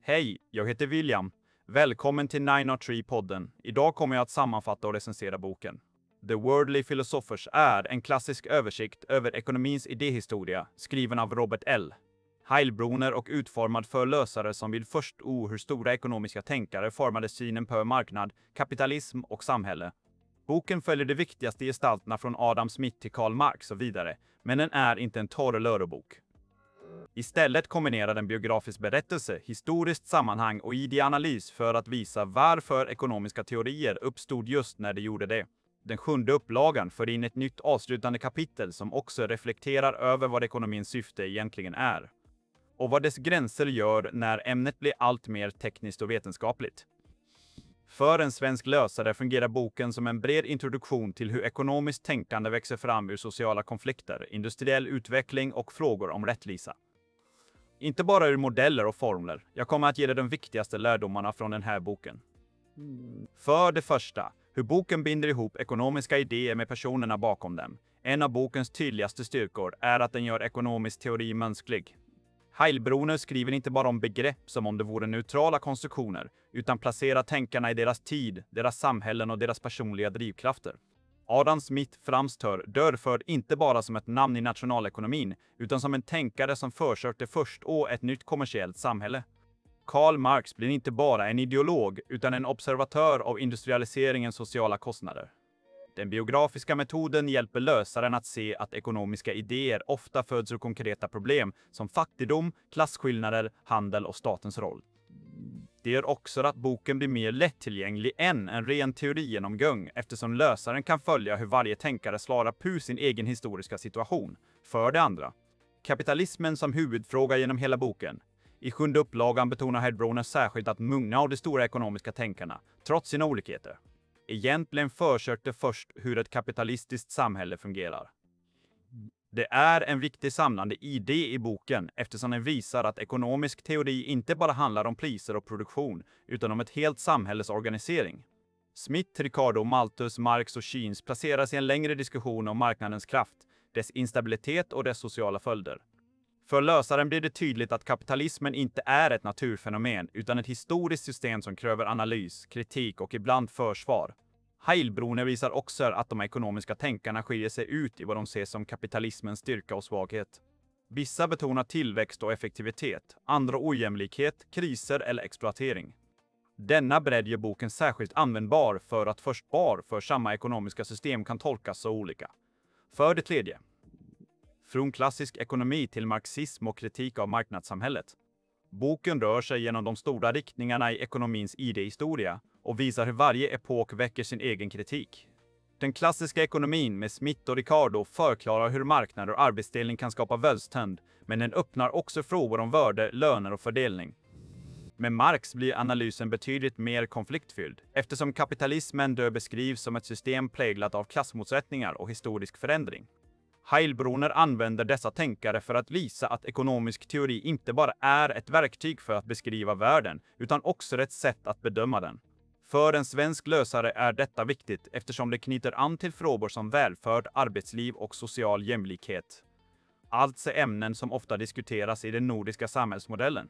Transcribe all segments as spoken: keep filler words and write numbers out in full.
Hej, jag heter William. Välkommen till niohundratre-podden. Idag kommer jag att sammanfatta och recensera boken. The Worldly Philosophers är en klassisk översikt över ekonomins idéhistoria, skriven av Robert L. Heilbroner och utformad för lösare som vill förstå hur stora ekonomiska tänkare formade synen på marknad, kapitalism och samhälle. Boken följer de viktigaste gestalterna från Adam Smith till Karl Marx och vidare, men den är inte en torr lärobok. Istället kombinerar den biografisk berättelse, historiskt sammanhang och ideanalys för att visa varför ekonomiska teorier uppstod just när de gjorde det. Den sjunde upplagan för in ett nytt avslutande kapitel som också reflekterar över vad ekonomins syfte egentligen är. Och vad dess gränser gör när ämnet blir allt mer tekniskt och vetenskapligt. För en svensk lösare fungerar boken som en bred introduktion till hur ekonomiskt tänkande växer fram ur sociala konflikter, industriell utveckling och frågor om rättvisa. Inte bara ur modeller och formler, jag kommer att ge dig de viktigaste lärdomarna från den här boken. För det första, hur boken binder ihop ekonomiska idéer med personerna bakom dem. En av bokens tydligaste styrkor är att den gör ekonomisk teori mänsklig. Heilbroner skriver inte bara om begrepp som om det vore neutrala konstruktioner, utan placerar tänkarna i deras tid, deras samhällen och deras personliga drivkrafter. Adam Smith framstår därför inte bara som ett namn i nationalekonomin, utan som en tänkare som försökte förstå ett nytt kommersiellt samhälle. Karl Marx blir inte bara en ideolog, utan en observatör av industrialiseringens sociala kostnader. Den biografiska metoden hjälper lösaren att se att ekonomiska idéer ofta föds ur konkreta problem som fattigdom, klasskillnader, handel och statens roll. Det gör också att boken blir mer lättillgänglig än en ren teorigenomgång eftersom lösaren kan följa hur varje tänkare svarar på sin egen historiska situation. För det andra, kapitalismen som huvudfråga genom hela boken. I sjunde upplagan betonar Heilbroner särskilt att många av de stora ekonomiska tänkarna, trots sina olikheter, egentligen försökte först hur ett kapitalistiskt samhälle fungerar. Det är en viktig samlande idé i boken eftersom den visar att ekonomisk teori inte bara handlar om priser och produktion utan om ett helt samhälles organisering. Smith, Ricardo, Malthus, Marx och Keynes placeras i en längre diskussion om marknadens kraft, dess instabilitet och dess sociala följder. För lösaren blir det tydligt att kapitalismen inte är ett naturfenomen utan ett historiskt system som kräver analys, kritik och ibland försvar. Heilbroner visar också att de ekonomiska tänkarna skiljer sig ut i vad de ser som kapitalismens styrka och svaghet. Vissa betonar tillväxt och effektivitet, andra ojämlikhet, kriser eller exploatering. Denna bredd gör boken särskilt användbar för att försvar för samma ekonomiska system kan tolkas så olika. För det tredje, från klassisk ekonomi till marxism och kritik av marknadssamhället. Boken rör sig genom de stora riktningarna i ekonomins idéhistoria och visar hur varje epok väcker sin egen kritik. Den klassiska ekonomin med Smith och Ricardo förklarar hur marknader och arbetsdelning kan skapa välstånd, men den öppnar också frågor om värde, löner och fördelning. Med Marx blir analysen betydligt mer konfliktfylld, eftersom kapitalismen då beskrivs som ett system präglat av klassmotsättningar och historisk förändring. Heilbroner använder dessa tänkare för att visa att ekonomisk teori inte bara är ett verktyg för att beskriva världen, utan också ett sätt att bedöma den. För en svensk lösare är detta viktigt eftersom det knyter an till frågor som välfärd, arbetsliv och social jämlikhet. Alltså ämnen som ofta diskuteras i den nordiska samhällsmodellen.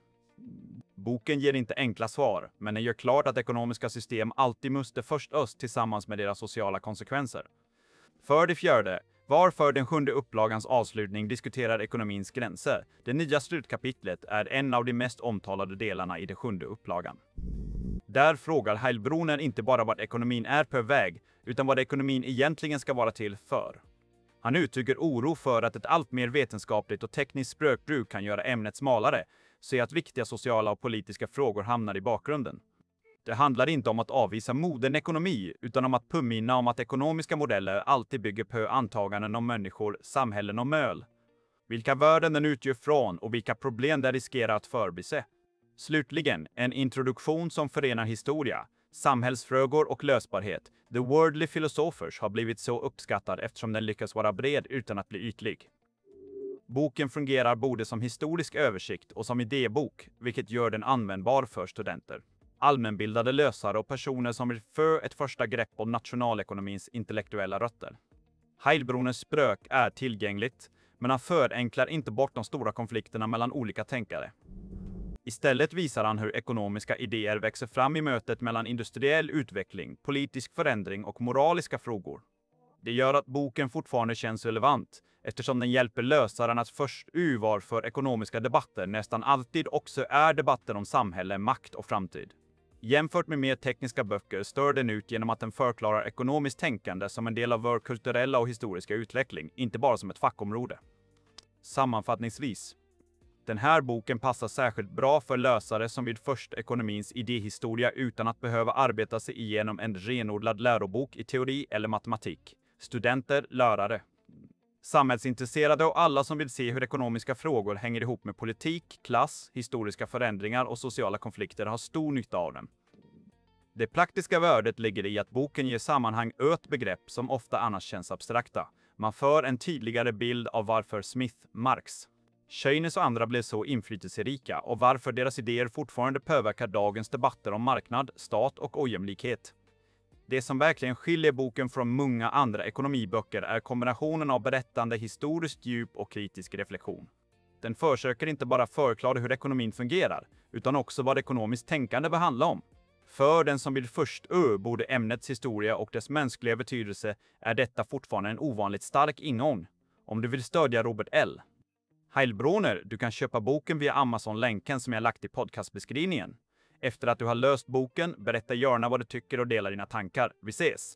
Boken ger inte enkla svar, men den gör klart att ekonomiska system alltid måste förstöras tillsammans med deras sociala konsekvenser. För det fjärde, varför den sjunde upplagans avslutning diskuterar ekonomins gränser. Det nya slutkapitlet är en av de mest omtalade delarna i den sjunde upplagan. Där frågar Heilbroner inte bara vad ekonomin är på väg, utan vad ekonomin egentligen ska vara till för. Han uttrycker oro för att ett allt mer vetenskapligt och tekniskt språkbruk kan göra ämnet smalare, så att viktiga sociala och politiska frågor hamnar i bakgrunden. Det handlar inte om att avvisa modern ekonomi, utan om att påminna om att ekonomiska modeller alltid bygger på antaganden om människor, samhällen och möl. Vilka värden den utgör från och vilka problem det riskerar att förbise. Slutligen, en introduktion som förenar historia, samhällsfrågor och lösbarhet. The Worldly Philosophers har blivit så uppskattad eftersom den lyckas vara bred utan att bli ytlig. Boken fungerar både som historisk översikt och som idébok, vilket gör den användbar för studenter, allmänbildade lösare och personer som vill få ett första grepp om nationalekonomins intellektuella rötter. Heilbroners språk är tillgängligt, men han förenklar inte bort de stora konflikterna mellan olika tänkare. Istället visar han hur ekonomiska idéer växer fram i mötet mellan industriell utveckling, politisk förändring och moraliska frågor. Det gör att boken fortfarande känns relevant, eftersom den hjälper lösaren att först urvar för ekonomiska debatter nästan alltid också är debatter om samhälle, makt och framtid. Jämfört med mer tekniska böcker stör den ut genom att den förklarar ekonomiskt tänkande som en del av vår kulturella och historiska utveckling, inte bara som ett fackområde. Sammanfattningsvis. Den här boken passar särskilt bra för lösare som vill först ekonomins idéhistoria utan att behöva arbeta sig igenom en renodlad lärobok i teori eller matematik. Studenter, lärare, samhällsintresserade och alla som vill se hur ekonomiska frågor hänger ihop med politik, klass, historiska förändringar och sociala konflikter har stor nytta av den. Det praktiska värdet ligger i att boken ger sammanhang åt begrepp som ofta annars känns abstrakta. Man för en tydligare bild av varför Smith, Marx, Keynes och andra blev så inflytelserika och varför deras idéer fortfarande påverkar dagens debatter om marknad, stat och ojämlikhet. Det som verkligen skiljer boken från många andra ekonomiböcker är kombinationen av berättande, historiskt djup och kritisk reflektion. Den försöker inte bara förklara hur ekonomin fungerar, utan också vad ekonomiskt tänkande bör handla om. För den som vill först ö både ämnets historia och dess mänskliga betydelse är detta fortfarande en ovanligt stark ingång. Om du vill stödja Robert L. Heilbroner, du kan köpa boken via Amazon-länken som jag lagt i podcastbeskrivningen. Efter att du har löst boken, berätta gärna vad du tycker och dela dina tankar. Vi ses!